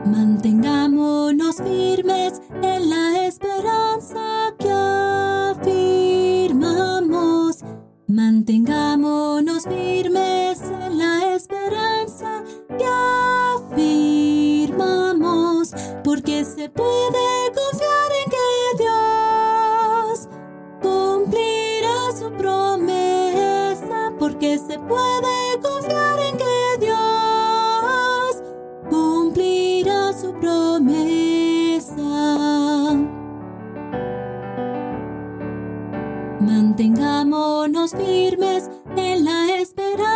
Mantengámonos firmes en la esperanza que afirmamos. Mantengámonos firmes en la esperanza que afirmamos, porque se puede confiar en que Dios cumplirá su promesa, porque se puede confiar en que Dios cumplirá su promesa. Mantengámonos firmes en la esperanza